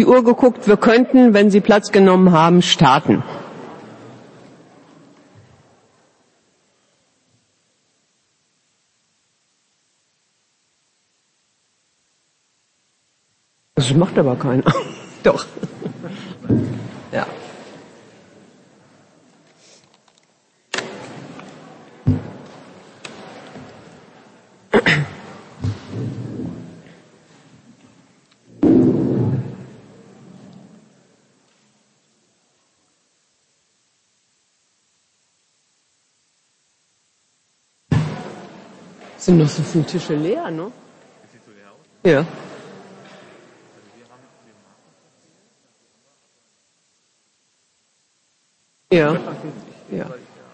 die Uhr geguckt. Wir könnten, wenn Sie Platz genommen haben, starten. Das macht aber keiner. Doch. Ja. Sind noch so viele Tische leer, ne? Sieht so leer aus? Ja. Ja. Ja.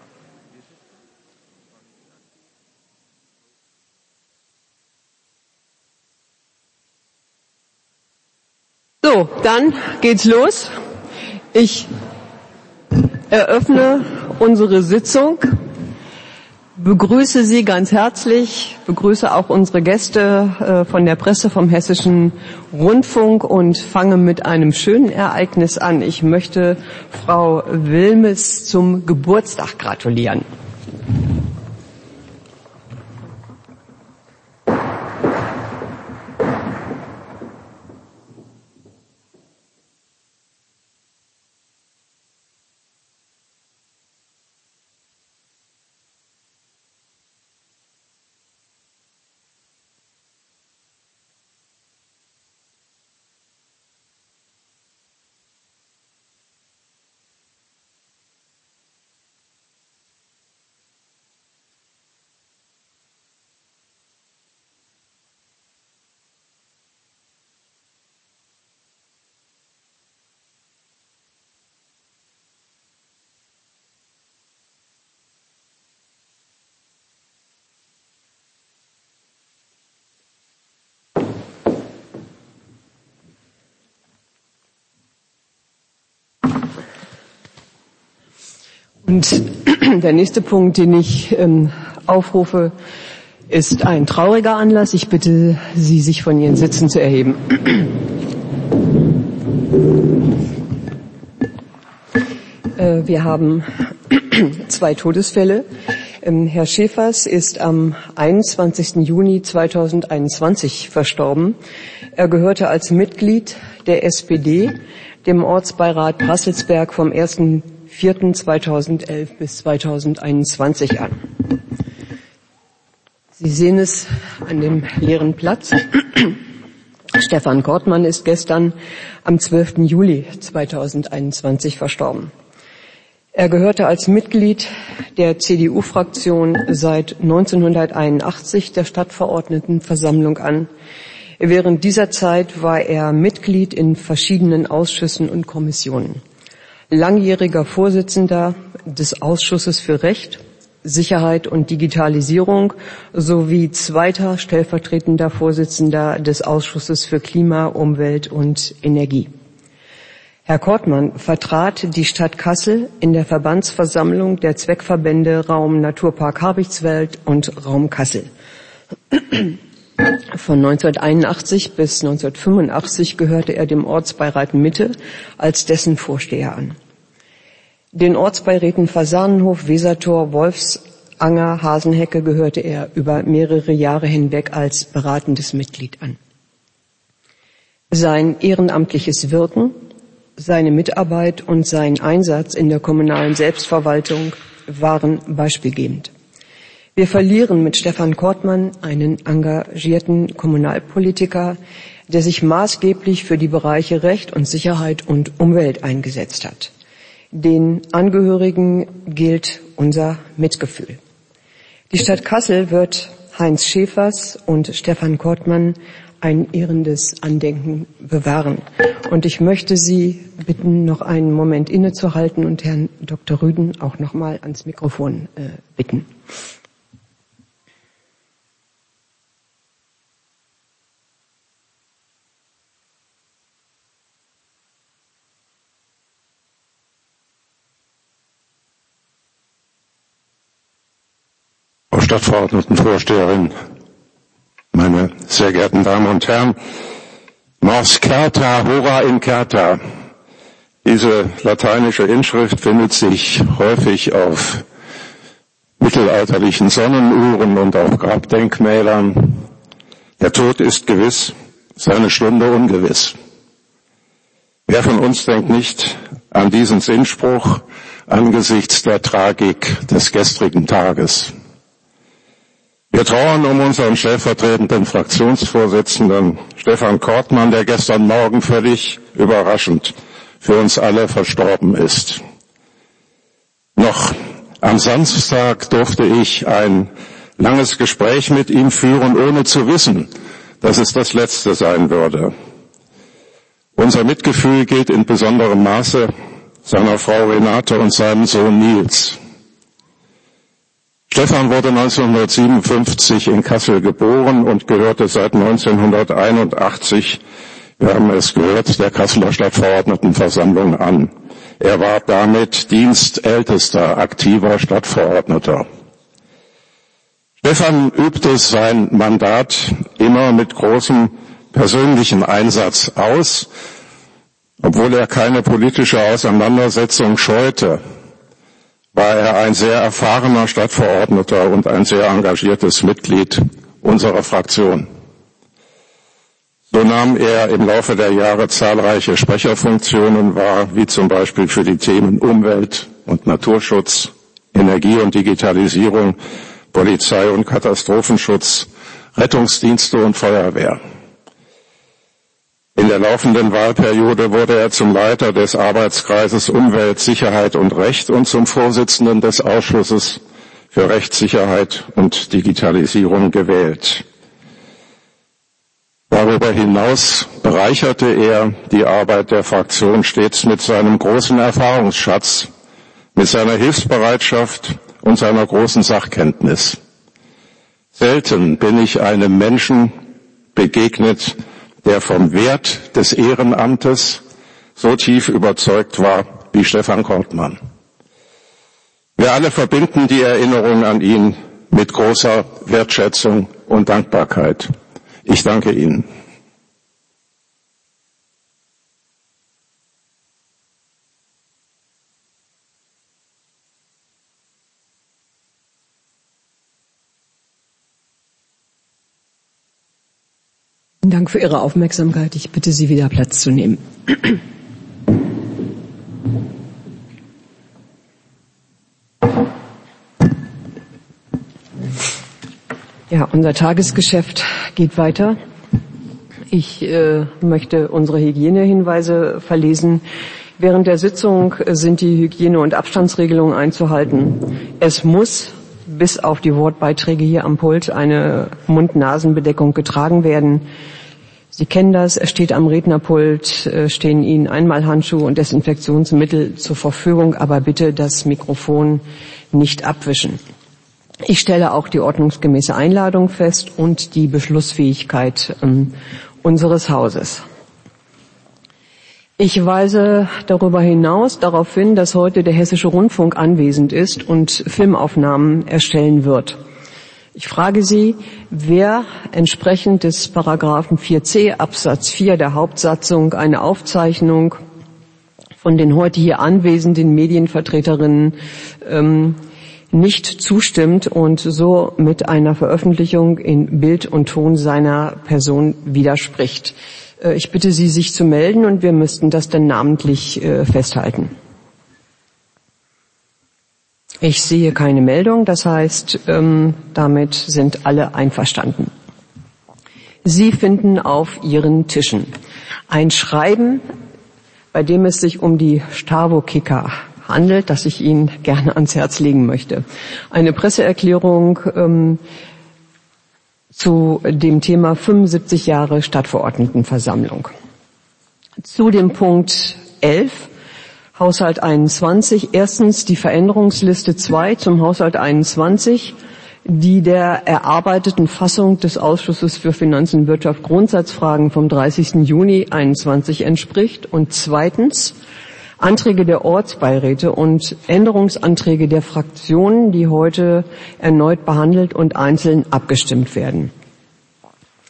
So, dann geht's los. Ich eröffne unsere Sitzung, begrüße Sie ganz herzlich, begrüße auch unsere Gäste von der Presse vom Hessischen Rundfunk und fange mit einem schönen Ereignis an. Ich möchte Frau Wilmes zum Geburtstag gratulieren. Und der nächste Punkt, den ich aufrufe, ist ein trauriger Anlass. Ich bitte Sie, sich von Ihren Sitzen zu erheben. Wir haben 2 Todesfälle. Herr Schäfers ist am 21. Juni 2021 verstorben. Er gehörte als Mitglied der SPD dem Ortsbeirat Brasselsberg vom 1.4.2011 bis 2021 an. Sie sehen es an dem leeren Platz. Stefan Kortmann ist gestern am 12. Juli 2021 verstorben. Er gehörte als Mitglied der CDU-Fraktion seit 1981 der Stadtverordnetenversammlung an. Während dieser Zeit war er Mitglied in verschiedenen Ausschüssen und Kommissionen. Langjähriger Vorsitzender des Ausschusses für Recht, Sicherheit und Digitalisierung sowie zweiter stellvertretender Vorsitzender des Ausschusses für Klima, Umwelt und Energie. Herr Kortmann vertrat die Stadt Kassel in der Verbandsversammlung der Zweckverbände Raum Naturpark Habichtswald und Raum Kassel. Von 1981 bis 1985 gehörte er dem Ortsbeirat Mitte als dessen Vorsteher an. Den Ortsbeiräten Fasanenhof, Wesertor, Wolfsanger, Hasenhecke gehörte er über mehrere Jahre hinweg als beratendes Mitglied an. Sein ehrenamtliches Wirken, seine Mitarbeit und sein Einsatz in der kommunalen Selbstverwaltung waren beispielgebend. Wir verlieren mit Stefan Kortmann einen engagierten Kommunalpolitiker, der sich maßgeblich für die Bereiche Recht und Sicherheit und Umwelt eingesetzt hat. Den Angehörigen gilt unser Mitgefühl. Die Stadt Kassel wird Heinz Schäfers und Stefan Kortmann ein ehrendes Andenken bewahren. Und ich möchte Sie bitten, noch einen Moment innezuhalten und Herrn Dr. Rüden auch noch mal ans Mikrofon bitten. Frau Stadtverordnetenvorsteherin, meine sehr geehrten Damen und Herren, Mors certa, hora incerta. Diese lateinische Inschrift findet sich häufig auf mittelalterlichen Sonnenuhren und auf Grabdenkmälern. Der Tod ist gewiss, seine Stunde ungewiss. Wer von uns denkt nicht an diesen Sinnspruch angesichts der Tragik des gestrigen Tages? Wir trauern um unseren stellvertretenden Fraktionsvorsitzenden Stefan Kortmann, der gestern Morgen völlig überraschend für uns alle verstorben ist. Noch am Samstag durfte ich ein langes Gespräch mit ihm führen, ohne zu wissen, dass es das letzte sein würde. Unser Mitgefühl gilt in besonderem Maße seiner Frau Renate und seinem Sohn Nils. Stefan wurde 1957 in Kassel geboren und gehörte seit 1981, wir haben es gehört, der Kasseler Stadtverordnetenversammlung an. Er war damit dienstältester aktiver Stadtverordneter. Stefan übte sein Mandat immer mit großem persönlichen Einsatz aus, obwohl er keine politische Auseinandersetzung scheute. War er ein sehr erfahrener Stadtverordneter und ein sehr engagiertes Mitglied unserer Fraktion. So nahm er im Laufe der Jahre zahlreiche Sprecherfunktionen wahr, wie zum Beispiel für die Themen Umwelt und Naturschutz, Energie und Digitalisierung, Polizei und Katastrophenschutz, Rettungsdienste und Feuerwehr. In der laufenden Wahlperiode wurde er zum Leiter des Arbeitskreises Umwelt, Sicherheit und Recht und zum Vorsitzenden des Ausschusses für Rechtssicherheit und Digitalisierung gewählt. Darüber hinaus bereicherte er die Arbeit der Fraktion stets mit seinem großen Erfahrungsschatz, mit seiner Hilfsbereitschaft und seiner großen Sachkenntnis. Selten bin ich einem Menschen begegnet, der vom Wert des Ehrenamtes so tief überzeugt war wie Stefan Kortmann. Wir alle verbinden die Erinnerung an ihn mit großer Wertschätzung und Dankbarkeit. Ich danke Ihnen. Vielen Dank für Ihre Aufmerksamkeit. Ich bitte Sie, wieder Platz zu nehmen. Ja, unser Tagesgeschäft geht weiter. Ich möchte unsere Hygienehinweise verlesen. Während der Sitzung sind die Hygiene- und Abstandsregelungen einzuhalten. Es muss bis auf die Wortbeiträge hier am Pult eine Mund-Nasen-Bedeckung getragen werden. Sie kennen das, es steht am Rednerpult, stehen Ihnen Einmalhandschuhe und Desinfektionsmittel zur Verfügung, aber bitte das Mikrofon nicht abwischen. Ich stelle auch die ordnungsgemäße Einladung fest und die Beschlussfähigkeit unseres Hauses. Ich weise darüber hinaus darauf hin, dass heute der Hessische Rundfunk anwesend ist und Filmaufnahmen erstellen wird. Ich frage Sie, wer entsprechend des Paragraphen 4c Absatz 4 der Hauptsatzung eine Aufzeichnung von den heute hier anwesenden Medienvertreterinnen nicht zustimmt und so mit einer Veröffentlichung in Bild und Ton seiner Person widerspricht. Ich bitte Sie, sich zu melden, und wir müssten das dann namentlich festhalten. Ich sehe keine Meldung, das heißt, damit sind alle einverstanden. Sie finden auf Ihren Tischen ein Schreiben, bei dem es sich um die Stavo-Kicker handelt, das ich Ihnen gerne ans Herz legen möchte. Eine Presseerklärung zu dem Thema 75 Jahre Stadtverordnetenversammlung. Zu dem Punkt 11, Haushalt 21. Erstens die Veränderungsliste 2 zum Haushalt 21, die der erarbeiteten Fassung des Ausschusses für Finanzen, Wirtschaft, Grundsatzfragen vom 30. Juni 21 entspricht. Und zweitens Anträge der Ortsbeiräte und Änderungsanträge der Fraktionen, die heute erneut behandelt und einzeln abgestimmt werden.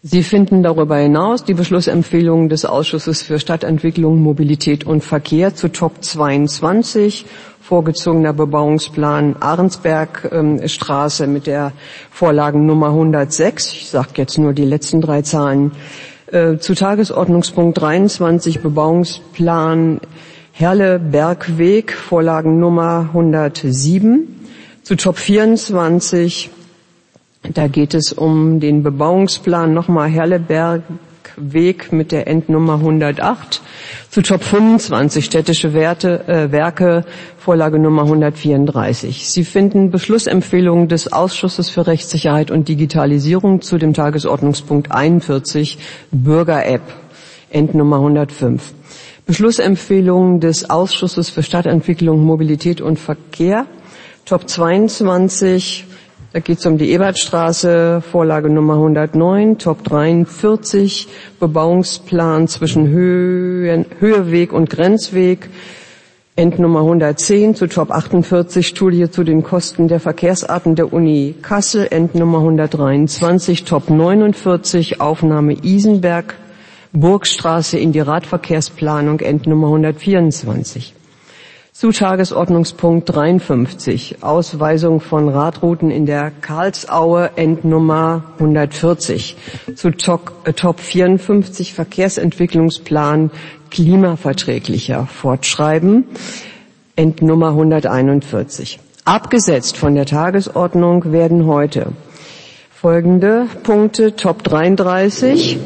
Sie finden darüber hinaus die Beschlussempfehlungen des Ausschusses für Stadtentwicklung, Mobilität und Verkehr zu Top 22, vorgezogener Bebauungsplan Ahrensbergstraße mit der Vorlagennummer 106. Ich sage jetzt nur die letzten 3 Zahlen. Zu Tagesordnungspunkt 23 Bebauungsplan Herle-Bergweg, Vorlagennummer 107. Zu Top 24, da geht es um den Bebauungsplan nochmal Herle-Bergweg mit der Endnummer 108. Zu Top 25 städtische Werke, Vorlage Nummer 134. Sie finden Beschlussempfehlungen des Ausschusses für Rechtssicherheit und Digitalisierung zu dem Tagesordnungspunkt 41 Bürger-App, Endnummer 105. Beschlussempfehlungen des Ausschusses für Stadtentwicklung, Mobilität und Verkehr, Top 22, da geht es um die Ebertstraße, Vorlage Nummer 109, Top 43, Bebauungsplan zwischen Höheweg und Grenzweg, Endnummer 110 zu Top 48, Studie zu den Kosten der Verkehrsarten der Uni Kassel, Endnummer 123, Top 49, Aufnahme Isenberg, Burgstraße in die Radverkehrsplanung, Endnummer 124. Zu Tagesordnungspunkt 53, Ausweisung von Radrouten in der Karlsaue, Endnummer 140. Zu Top 54, Verkehrsentwicklungsplan klimaverträglicher fortschreiben, Endnummer 141. Abgesetzt von der Tagesordnung werden heute folgende Punkte: Top 33,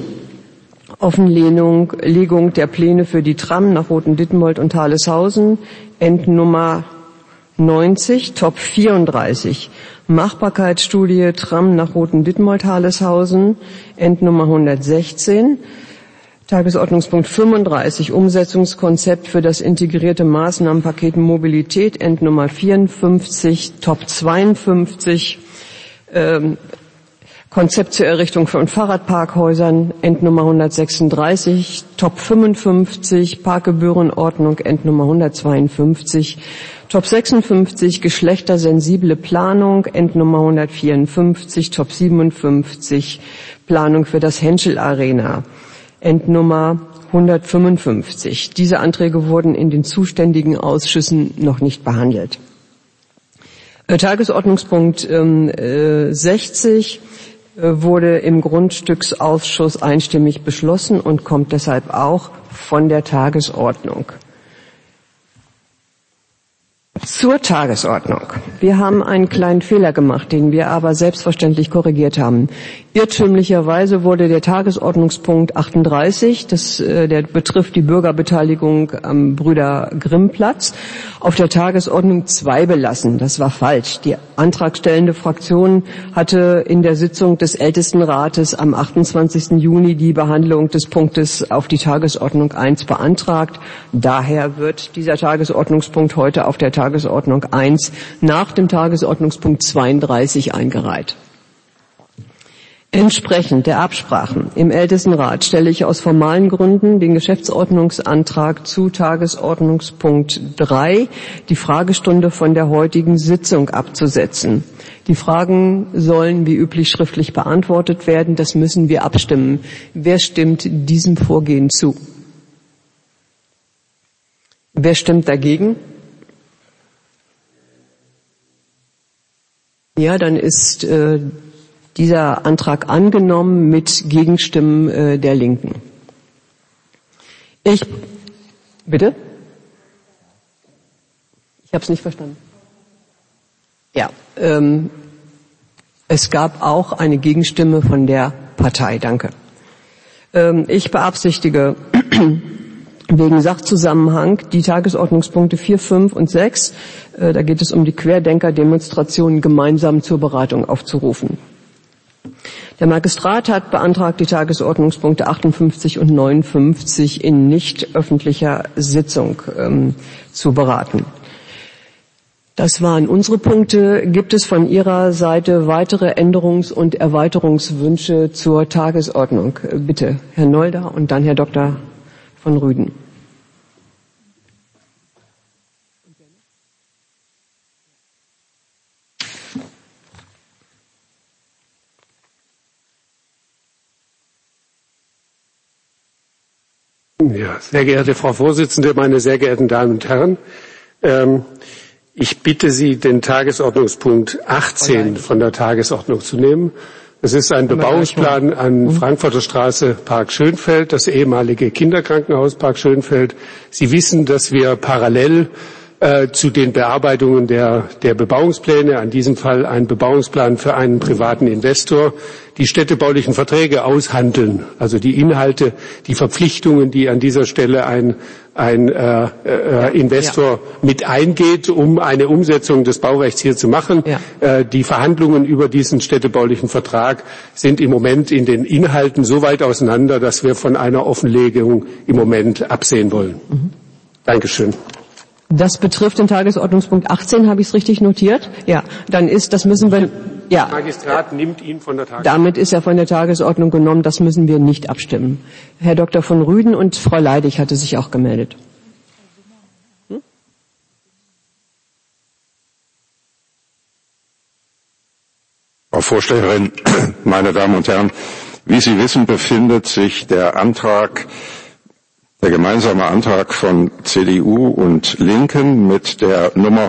Offenlegung der Pläne für die Tram nach Rothen-Dittenmold und Haleshausen, Endnummer 90, Top 34, Machbarkeitsstudie Tram nach Rothen-Dittenmold, Haleshausen, Endnummer 116, Tagesordnungspunkt 35, Umsetzungskonzept für das integrierte Maßnahmenpaket Mobilität, Endnummer 54, Top 52, Konzept zur Errichtung von Fahrradparkhäusern, Endnummer 136, Top 55, Parkgebührenordnung, Endnummer 152, Top 56, geschlechtersensible Planung, Endnummer 154, Top 57, Planung für das Henschel Arena, Endnummer 155. Diese Anträge wurden in den zuständigen Ausschüssen noch nicht behandelt. Tagesordnungspunkt 60 wurde im Grundstücksausschuss einstimmig beschlossen und kommt deshalb auch von der Tagesordnung. Zur Tagesordnung. Wir haben einen kleinen Fehler gemacht, den wir aber selbstverständlich korrigiert haben. Irrtümlicherweise wurde der Tagesordnungspunkt 38, der betrifft die Bürgerbeteiligung am Brüder-Grimm-Platz, auf der Tagesordnung 2 belassen. Das war falsch. Die antragstellende Fraktion hatte in der Sitzung des Ältestenrates am 28. Juni die Behandlung des Punktes auf die Tagesordnung 1 beantragt. Daher wird dieser Tagesordnungspunkt heute auf der Tagesordnung 1 nach dem Tagesordnungspunkt 32 eingereiht. Entsprechend der Absprachen im Ältestenrat stelle ich aus formalen Gründen den Geschäftsordnungsantrag zu Tagesordnungspunkt 3, die Fragestunde von der heutigen Sitzung abzusetzen. Die Fragen sollen wie üblich schriftlich beantwortet werden. Das müssen wir abstimmen. Wer stimmt diesem Vorgehen zu? Wer stimmt dagegen? Ja, dann ist dieser Antrag angenommen mit Gegenstimmen der Linken. Bitte? Ich habe es nicht verstanden. Ja, es gab auch eine Gegenstimme von der Partei. Danke. Ich beabsichtige wegen Sachzusammenhang die Tagesordnungspunkte 4, 5 und 6, da geht es um die Querdenker-Demonstrationen, gemeinsam zur Beratung aufzurufen. Der Magistrat hat beantragt, die Tagesordnungspunkte 58 und 59 in nicht öffentlicher Sitzung zu beraten. Das waren unsere Punkte. Gibt es von Ihrer Seite weitere Änderungs- und Erweiterungswünsche zur Tagesordnung? Bitte, Herr Nolda und dann Herr Dr. von Rüden. Ja, sehr geehrte Frau Vorsitzende, meine sehr geehrten Damen und Herren, ich bitte Sie, den Tagesordnungspunkt 18 von der Tagesordnung zu nehmen. Es ist ein Bebauungsplan an Frankfurter Straße, Park Schönfeld, das ehemalige Kinderkrankenhaus Park Schönfeld. Sie wissen, dass wir parallel zu den Bearbeitungen der Bebauungspläne, an diesem Fall ein Bebauungsplan für einen privaten Investor, die städtebaulichen Verträge aushandeln, also die Inhalte, die Verpflichtungen, die an dieser Stelle ein Investor mit eingeht, um eine Umsetzung des Baurechts hier zu machen. Ja. Die Verhandlungen über diesen städtebaulichen Vertrag sind im Moment in den Inhalten so weit auseinander, dass wir von einer Offenlegung im Moment absehen wollen. Dankeschön. Das betrifft den Tagesordnungspunkt 18, habe ich es richtig notiert? Ja, dann das müssen wir, ja. Der Magistrat nimmt ihn von der Tagesordnung. Damit ist er von der Tagesordnung genommen, das müssen wir nicht abstimmen. Herr Dr. von Rüden und Frau Leidig hatte sich auch gemeldet. Frau Vorsteherin, meine Damen und Herren, wie Sie wissen, befindet sich der gemeinsame Antrag von CDU und Linken mit der Nummer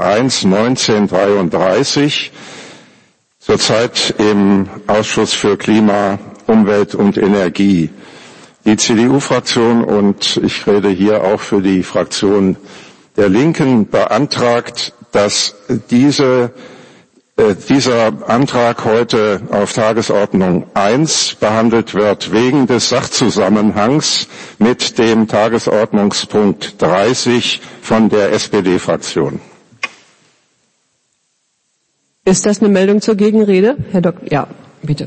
101/1933 zurzeit im Ausschuss für Klima, Umwelt und Energie. Die CDU-Fraktion, und ich rede hier auch für die Fraktion der Linken, beantragt, dass dieser Antrag heute auf Tagesordnung 1 behandelt wird, wegen des Sachzusammenhangs mit dem Tagesordnungspunkt 30 von der SPD-Fraktion. Ist das eine Meldung zur Gegenrede? Herr Dr. Ja, bitte.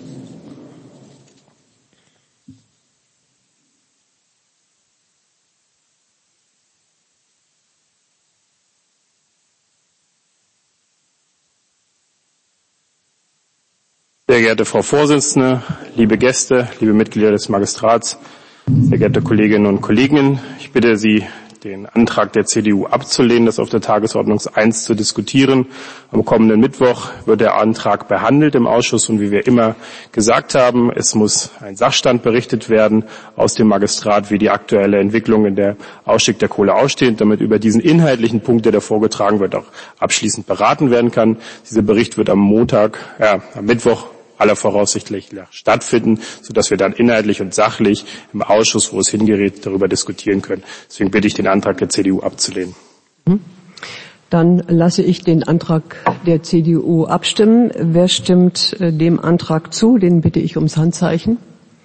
Sehr geehrte Frau Vorsitzende, liebe Gäste, liebe Mitglieder des Magistrats, sehr geehrte Kolleginnen und Kollegen, ich bitte Sie, den Antrag der CDU abzulehnen, das auf der Tagesordnung 1 zu diskutieren. Am kommenden Mittwoch wird der Antrag behandelt im Ausschuss und wie wir immer gesagt haben, es muss ein Sachstand berichtet werden aus dem Magistrat, wie die aktuelle Entwicklung in der Ausstieg der Kohle aussteht, damit über diesen inhaltlichen Punkt, der da vorgetragen wird, auch abschließend beraten werden kann. Dieser Bericht wird am Mittwoch aller voraussichtlich stattfinden, sodass wir dann inhaltlich und sachlich im Ausschuss, wo es hingerät, darüber diskutieren können. Deswegen bitte ich, den Antrag der CDU abzulehnen. Dann lasse ich den Antrag der CDU abstimmen. Wer stimmt dem Antrag zu? Den bitte ich ums Handzeichen.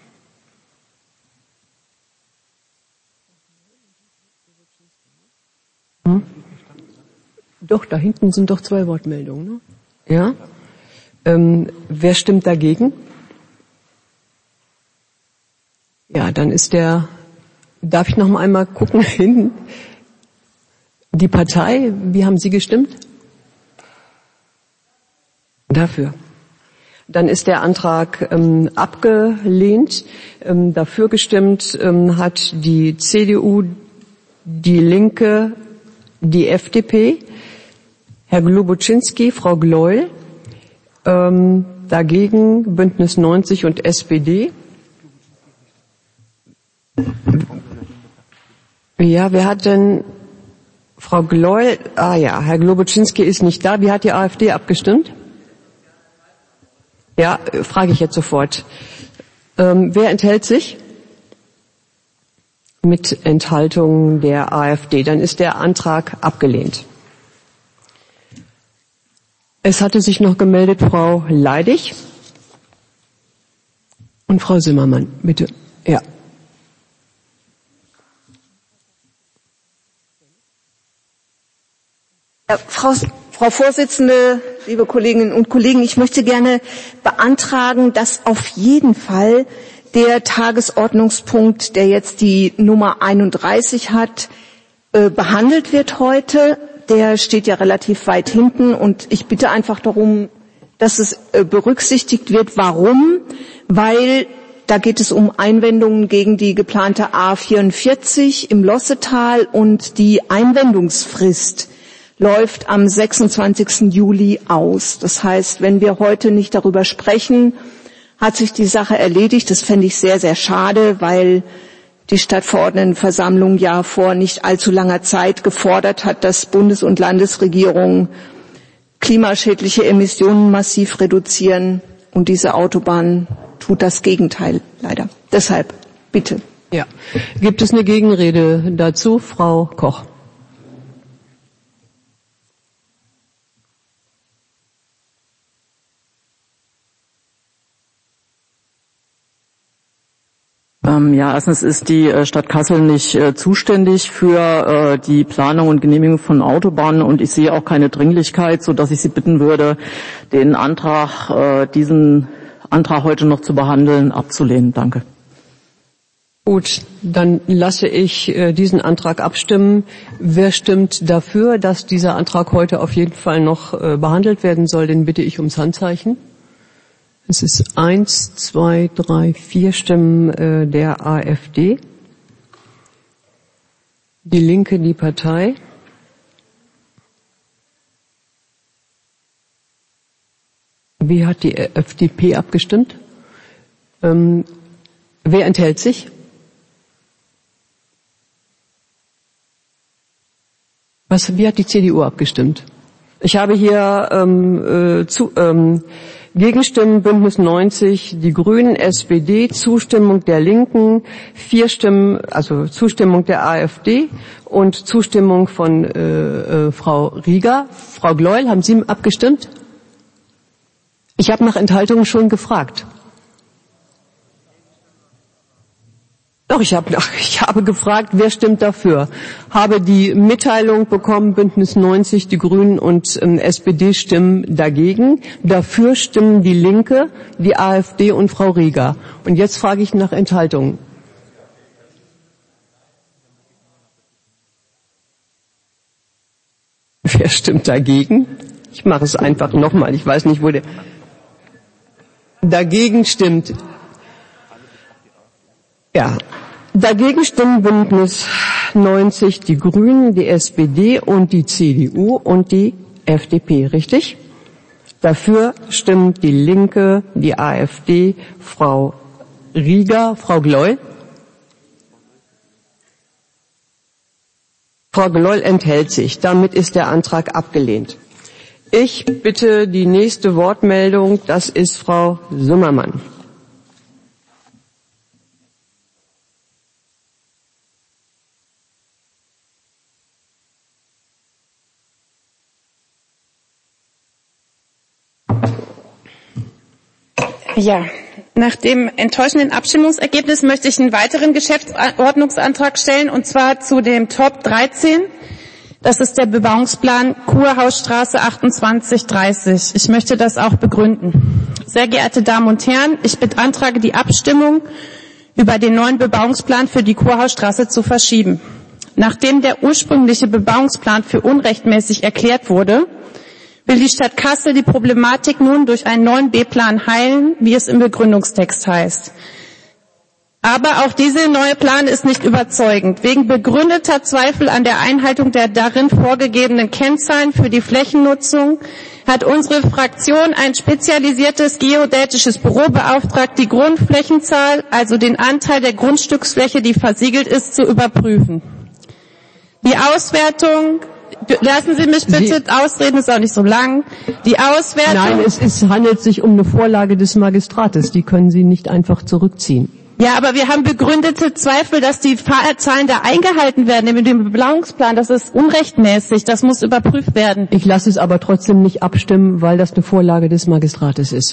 Doch, da hinten sind doch 2 Wortmeldungen, ne? Ja? Wer stimmt dagegen? Ja, dann ist darf ich noch einmal gucken hinten? Die Partei, wie haben Sie gestimmt? Dafür. Dann ist der Antrag abgelehnt. Dafür gestimmt hat die CDU, die Linke, die FDP, Herr Globoczynski, Frau Gleul, dagegen Bündnis 90 und SPD. Ja, wer hat denn Frau Gleul? Ah ja, Herr Globoczynski ist nicht da. Wie hat die AfD abgestimmt? Ja, frage ich jetzt sofort. Wer enthält sich? Mit Enthaltung der AfD. Dann ist der Antrag abgelehnt. Es hatte sich noch gemeldet Frau Leidig und Frau Zimmermann, bitte. Ja. Frau Vorsitzende, liebe Kolleginnen und Kollegen, ich möchte gerne beantragen, dass auf jeden Fall der Tagesordnungspunkt, der jetzt die Nummer 31 hat, behandelt wird heute. Der steht ja relativ weit hinten und ich bitte einfach darum, dass es berücksichtigt wird. Warum? Weil da geht es um Einwendungen gegen die geplante A44 im Lossetal und die Einwendungsfrist läuft am 26. Juli aus. Das heißt, wenn wir heute nicht darüber sprechen, hat sich die Sache erledigt. Das fände ich sehr, sehr schade, weil die Stadtverordnetenversammlung ja vor nicht allzu langer Zeit gefordert hat, dass Bundes- und Landesregierungen klimaschädliche Emissionen massiv reduzieren. Und diese Autobahn tut das Gegenteil, leider. Deshalb, bitte. Ja. Gibt es eine Gegenrede dazu? Frau Koch. Ja, erstens ist die Stadt Kassel nicht zuständig für die Planung und Genehmigung von Autobahnen und ich sehe auch keine Dringlichkeit, sodass ich Sie bitten würde, den Antrag, diesen Antrag heute noch zu behandeln, abzulehnen. Danke. Gut, dann lasse ich diesen Antrag abstimmen. Wer stimmt dafür, dass dieser Antrag heute auf jeden Fall noch behandelt werden soll, den bitte ich ums Handzeichen. Es ist 1, 2, 3, 4 Stimmen der AfD. Die Linke, die Partei. Wie hat die FDP abgestimmt? Wer enthält sich? Wie hat die CDU abgestimmt? Ich habe hier Gegenstimmen Bündnis 90, die Grünen, SPD, Zustimmung der Linken, 4 Stimmen, also Zustimmung der AfD und Zustimmung von Frau Rieger. Frau Gleuel, haben Sie abgestimmt? Ich habe nach Enthaltungen schon gefragt. Doch, ich habe gefragt, wer stimmt dafür? Habe die Mitteilung bekommen, Bündnis 90, die Grünen und SPD stimmen dagegen. Dafür stimmen die Linke, die AfD und Frau Rieger. Und jetzt frage ich nach Enthaltungen. Wer stimmt dagegen? Ich mache es einfach nochmal. Ich weiß nicht, wo der dagegen stimmt. Ja, dagegen stimmen Bündnis 90 die Grünen, die SPD und die CDU und die FDP, richtig? Dafür stimmt die Linke, die AfD, Frau Rieger, Frau Gleuel. Frau Gleuel enthält sich. Damit ist der Antrag abgelehnt. Ich bitte die nächste Wortmeldung, das ist Frau Summermann. Ja, nach dem enttäuschenden Abstimmungsergebnis möchte ich einen weiteren Geschäftsordnungsantrag stellen, und zwar zu dem Top 13. Das ist der Bebauungsplan Kurhausstraße 2830. Ich möchte das auch begründen. Sehr geehrte Damen und Herren, ich beantrage die Abstimmung über den neuen Bebauungsplan für die Kurhausstraße zu verschieben. Nachdem der ursprüngliche Bebauungsplan für unrechtmäßig erklärt wurde, will die Stadt Kassel die Problematik nun durch einen neuen B-Plan heilen, wie es im Begründungstext heißt. Aber auch dieser neue Plan ist nicht überzeugend. Wegen begründeter Zweifel an der Einhaltung der darin vorgegebenen Kennzahlen für die Flächennutzung hat unsere Fraktion ein spezialisiertes geodätisches Büro beauftragt, die Grundflächenzahl, also den Anteil der Grundstücksfläche, die versiegelt ist, zu überprüfen. Die Auswertung, lassen Sie mich bitte ausreden, ist auch nicht so lang. Die Auswertung. Nein, es handelt sich um eine Vorlage des Magistrates, die können Sie nicht einfach zurückziehen. Ja, aber wir haben begründete Zweifel, dass die Zahlen da eingehalten werden in dem Bebauungsplan. Das ist unrechtmäßig, das muss überprüft werden. Ich lasse es aber trotzdem nicht abstimmen, weil das eine Vorlage des Magistrates ist.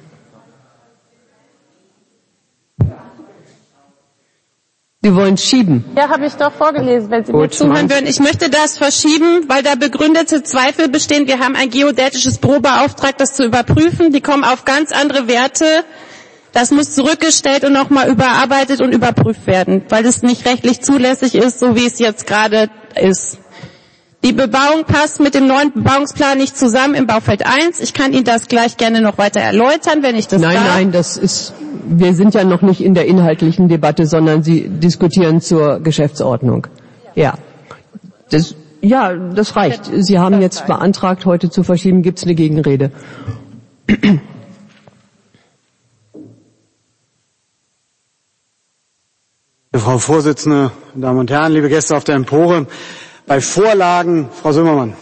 Sie wollen schieben. Ja, habe ich doch vorgelesen, wenn Sie mir zuhören würden. Ich möchte das verschieben, weil da begründete Zweifel bestehen. Wir haben ein geodätisches Büro beauftragt, das zu überprüfen. Die kommen auf ganz andere Werte. Das muss zurückgestellt und nochmal überarbeitet und überprüft werden, weil es nicht rechtlich zulässig ist, so wie es jetzt gerade ist. Die Bebauung passt mit dem neuen Bebauungsplan nicht zusammen im Baufeld 1. Ich kann Ihnen das gleich gerne noch weiter erläutern, wenn ich das darf. Nein, wir sind ja noch nicht in der inhaltlichen Debatte, sondern Sie diskutieren zur Geschäftsordnung. Ja. Das reicht. Sie haben jetzt beantragt, heute zu verschieben. Gibt es eine Gegenrede? Frau Vorsitzende, meine Damen und Herren, liebe Gäste auf der Empore, bei Vorlagen, Frau Zimmermann,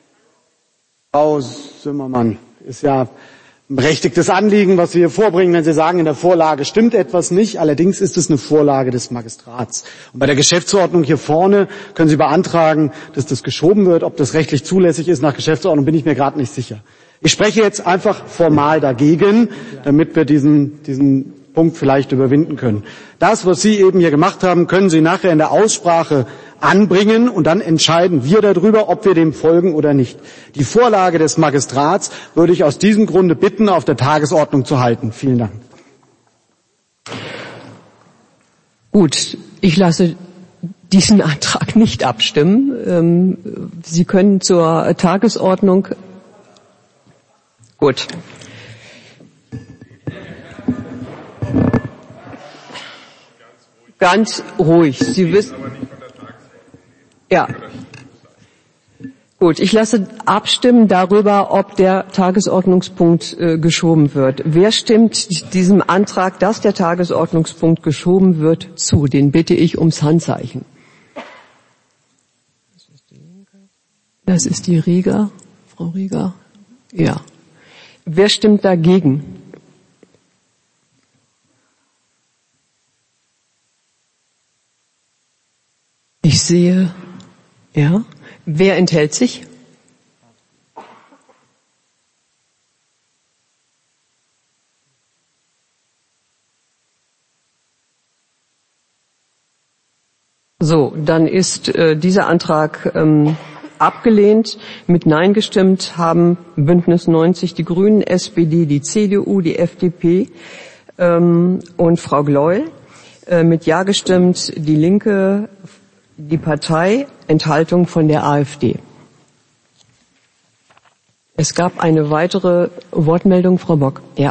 ist ja ein berechtigtes Anliegen, was Sie hier vorbringen, wenn Sie sagen, in der Vorlage stimmt etwas nicht. Allerdings ist es eine Vorlage des Magistrats. Und bei der Geschäftsordnung hier vorne können Sie beantragen, dass das geschoben wird. Ob das rechtlich zulässig ist nach Geschäftsordnung, bin ich mir gerade nicht sicher. Ich spreche jetzt einfach formal dagegen, damit wir diesen Punkt vielleicht überwinden können. Das, was Sie eben hier gemacht haben, können Sie nachher in der Aussprache anbringen und dann entscheiden wir darüber, ob wir dem folgen oder nicht. Die Vorlage des Magistrats würde ich aus diesem Grunde bitten, auf der Tagesordnung zu halten. Vielen Dank. Gut, ich lasse diesen Antrag nicht abstimmen. Sie können zur Tagesordnung. Gut. Ganz ruhig. Sie wissen. Ja. Gut, ich lasse abstimmen darüber, ob der Tagesordnungspunkt geschoben wird. Wer stimmt diesem Antrag, dass der Tagesordnungspunkt geschoben wird, zu? Den bitte ich ums Handzeichen. Das ist die Rieger. Frau Rieger? Ja. Wer stimmt dagegen? Ich sehe, ja. Wer enthält sich? So, dann ist dieser Antrag abgelehnt. Mit Nein gestimmt haben Bündnis 90, die Grünen, SPD, die CDU, die FDP und Frau Gleuel. Mit Ja gestimmt die Linke, die Partei, Enthaltung von der AfD. Es gab eine weitere Wortmeldung, Frau Bock. Ja.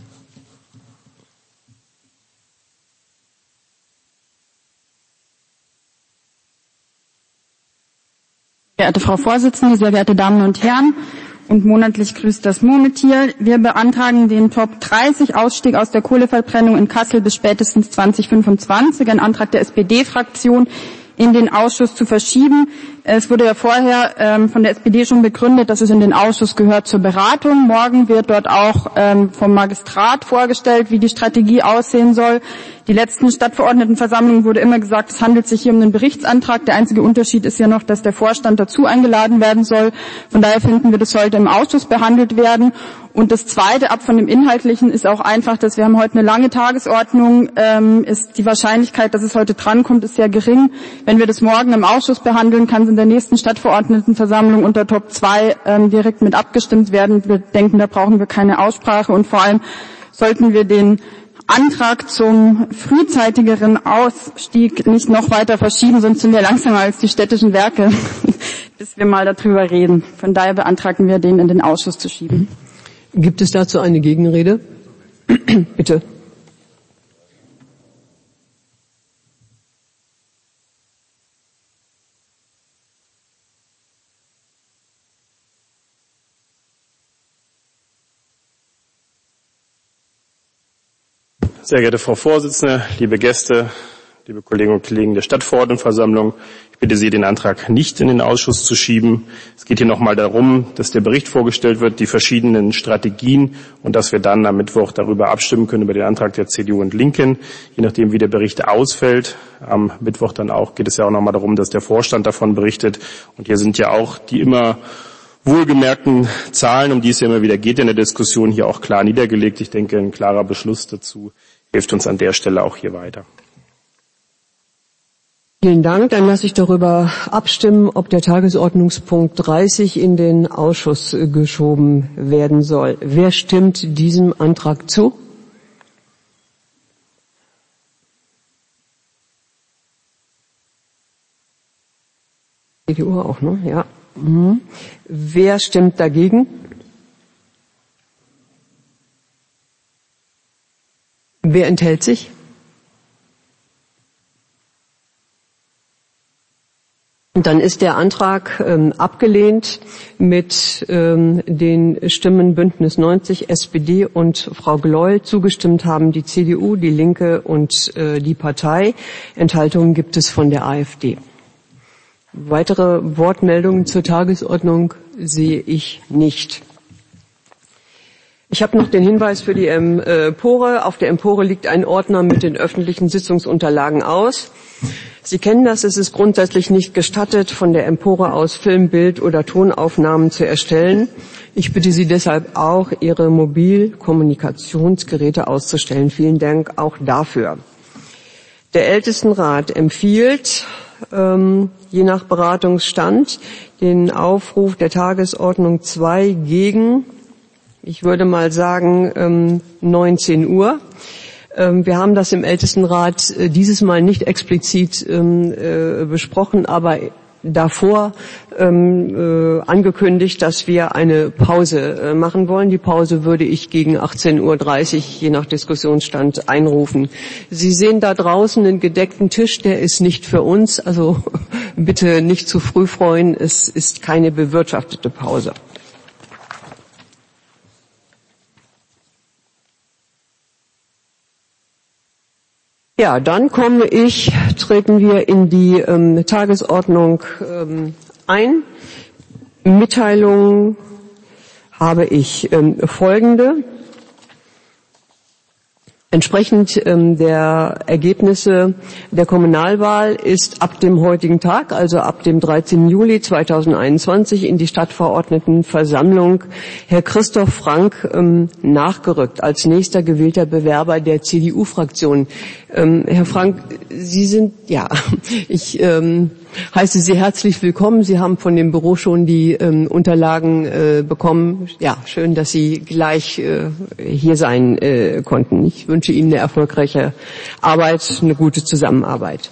Verehrte Frau Vorsitzende, sehr geehrte Damen und Herren, und monatlich grüßt das Murmeltier. Wir beantragen den Top 30 Ausstieg aus der Kohleverbrennung in Kassel bis spätestens 2025, ein Antrag der SPD-Fraktion, in den Ausschuss zu verschieben. Es wurde ja vorher von der SPD schon begründet, dass es in den Ausschuss gehört zur Beratung. Morgen wird dort auch vom Magistrat vorgestellt, wie die Strategie aussehen soll. Die letzten Stadtverordnetenversammlungen wurde immer gesagt, es handelt sich hier um einen Berichtsantrag. Der einzige Unterschied ist ja noch, dass der Vorstand dazu eingeladen werden soll. Von daher finden wir, das sollte im Ausschuss behandelt werden. Und das Zweite, ab von dem Inhaltlichen, ist auch einfach, dass wir haben heute eine lange Tagesordnung, ist die Wahrscheinlichkeit, dass es heute drankommt, ist sehr gering. Wenn wir das morgen im Ausschuss behandeln, kann es in der nächsten Stadtverordnetenversammlung unter Top 2 direkt mit abgestimmt werden. Wir denken, da brauchen wir keine Aussprache, und vor allem sollten wir den Antrag zum frühzeitigeren Ausstieg nicht noch weiter verschieben, sonst sind wir langsamer als die städtischen Werke, bis wir mal darüber reden. Von daher beantragen wir, den in den Ausschuss zu schieben. Gibt es dazu eine Gegenrede? Bitte. Sehr geehrte Frau Vorsitzende, liebe Gäste, liebe Kolleginnen und Kollegen der Stadtverordnetenversammlung, ich bitte Sie, den Antrag nicht in den Ausschuss zu schieben. Es geht hier nochmal darum, dass der Bericht vorgestellt wird, die verschiedenen Strategien, und dass wir dann am Mittwoch darüber abstimmen können, über den Antrag der CDU und Linken. Je nachdem, wie der Bericht ausfällt, am Mittwoch dann auch, geht es ja auch nochmal darum, dass der Vorstand davon berichtet. Und hier sind ja auch die immer wohlgemerkten Zahlen, um die es ja immer wieder geht in der Diskussion, hier auch klar niedergelegt. Ich denke, ein klarer Beschluss dazu hilft uns an der Stelle auch hier weiter. Vielen Dank. Dann lasse ich darüber abstimmen, ob der Tagesordnungspunkt 30 in den Ausschuss geschoben werden soll. Wer stimmt diesem Antrag zu? Die Uhr auch, ne? Ja. Mhm. Wer stimmt dagegen? Wer enthält sich? Dann ist der Antrag abgelehnt mit den Stimmen Bündnis 90, SPD und Frau Gloll. Zugestimmt haben die CDU, die Linke und die Partei. Enthaltungen gibt es von der AfD. Weitere Wortmeldungen zur Tagesordnung sehe ich nicht. Ich habe noch den Hinweis für die Empore. Auf der Empore liegt ein Ordner mit den öffentlichen Sitzungsunterlagen aus. Sie kennen das, es ist grundsätzlich nicht gestattet, von der Empore aus Film-, Bild- oder Tonaufnahmen zu erstellen. Ich bitte Sie deshalb auch, Ihre Mobilkommunikationsgeräte auszustellen. Vielen Dank auch dafür. Der Ältestenrat empfiehlt, je nach Beratungsstand, den Aufruf der Tagesordnung 2 gegen, ich würde mal sagen, 19 Uhr. Wir haben das im Ältestenrat dieses Mal nicht explizit besprochen, aber davor angekündigt, dass wir eine Pause machen wollen. Die Pause würde ich gegen 18:30 Uhr je nach Diskussionsstand einrufen. Sie sehen da draußen einen gedeckten Tisch, der ist nicht für uns, also bitte nicht zu früh freuen, es ist keine bewirtschaftete Pause. Ja, dann treten wir in die Tagesordnung ein. Mitteilungen habe ich folgende. Entsprechend der Ergebnisse der Kommunalwahl ist ab dem heutigen Tag, also ab dem 13. Juli 2021, in die Stadtverordnetenversammlung Herr Christoph Frank nachgerückt, als nächster gewählter Bewerber der CDU-Fraktion. Herr Frank, Sie sind, ich heiße Sie herzlich willkommen. Sie haben von dem Büro schon die Unterlagen bekommen. Ja, schön, dass Sie gleich hier sein konnten. Ich wünsche Ihnen eine erfolgreiche Arbeit, eine gute Zusammenarbeit.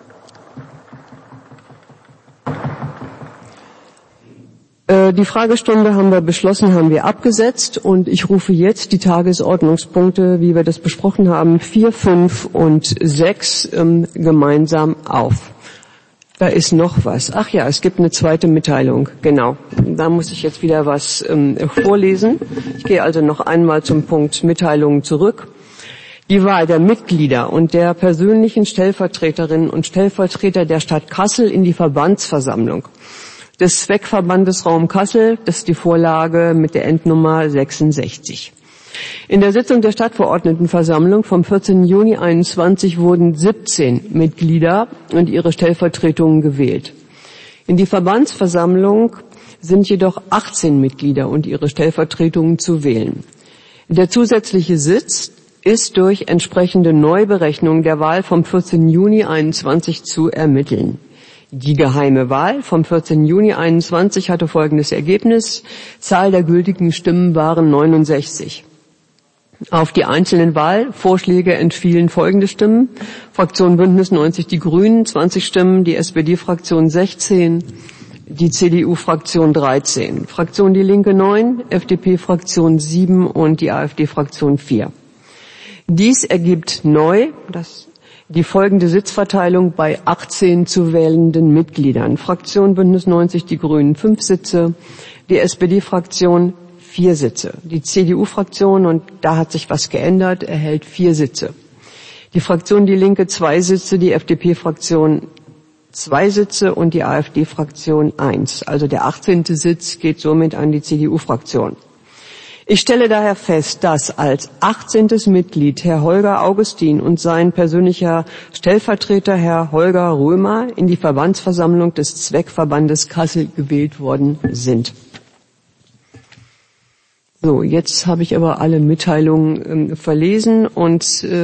Die Fragestunde haben wir beschlossen, haben wir abgesetzt und ich rufe jetzt die Tagesordnungspunkte, wie wir das besprochen haben, 4, 5 und 6 gemeinsam auf. Da ist noch was. Ach ja, es gibt eine zweite Mitteilung. Genau. Da muss ich jetzt wieder was vorlesen. Ich gehe also noch einmal zum Punkt Mitteilungen zurück. Die Wahl der Mitglieder und der persönlichen Stellvertreterinnen und Stellvertreter der Stadt Kassel in die Verbandsversammlung des Zweckverbandes Raum Kassel, das ist die Vorlage mit der Endnummer 66. In der Sitzung der Stadtverordnetenversammlung vom 14. Juni 2021 wurden 17 Mitglieder und ihre Stellvertretungen gewählt. In die Verbandsversammlung sind jedoch 18 Mitglieder und ihre Stellvertretungen zu wählen. Der zusätzliche Sitz ist durch entsprechende Neuberechnung der Wahl vom 14. Juni 2021 zu ermitteln. Die geheime Wahl vom 14. Juni 2021 hatte folgendes Ergebnis. Zahl der gültigen Stimmen waren 69. Auf die einzelnen Wahlvorschläge entfielen folgende Stimmen. Fraktion Bündnis 90 Die Grünen 20 Stimmen, die SPD-Fraktion 16, die CDU-Fraktion 13, Fraktion Die Linke 9, FDP-Fraktion 7 und die AfD-Fraktion 4. Dies ergibt neu die folgende Sitzverteilung bei 18 zu wählenden Mitgliedern. Fraktion Bündnis 90 Die Grünen 5 Sitze, die SPD-Fraktion 4 Sitze. Die CDU-Fraktion, und da hat sich was geändert, erhält 4 Sitze. Die Fraktion Die Linke 2 Sitze, die FDP-Fraktion 2 Sitze und die AfD-Fraktion 1. Also der 18. Sitz geht somit an die CDU-Fraktion. Ich stelle daher fest, dass als 18. Mitglied Herr Holger Augustin und sein persönlicher Stellvertreter Herr Holger Römer in die Verbandsversammlung des Zweckverbandes Kassel gewählt worden sind. So, jetzt habe ich aber alle Mitteilungen verlesen und